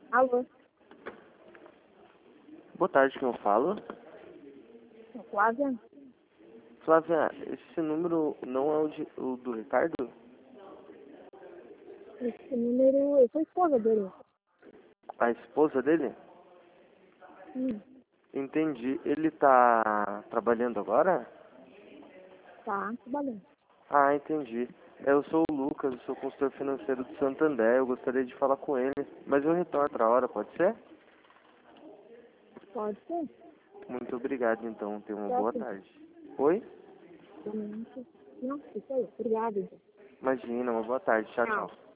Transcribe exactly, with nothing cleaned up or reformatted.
Alô? Boa tarde, quem eu falo? É Flávia? Flávia, esse número não é o, de, o do Ricardo? Esse número... Eu sou esposa dele. A esposa dele? Hum, Entendi. Ele tá trabalhando agora? tá, trabalhando. Ah, entendi. Eu sou o Lucas, eu sou consultor financeiro do Santander. Eu gostaria de falar com ele, mas eu retorno outra hora, pode ser? Pode ser? Muito obrigado, então. Tenha uma boa Certo? tarde. Oi? Realmente. Não, isso aí. Obrigada. Imagina, uma boa tarde. Tchau, Tchau. tchau.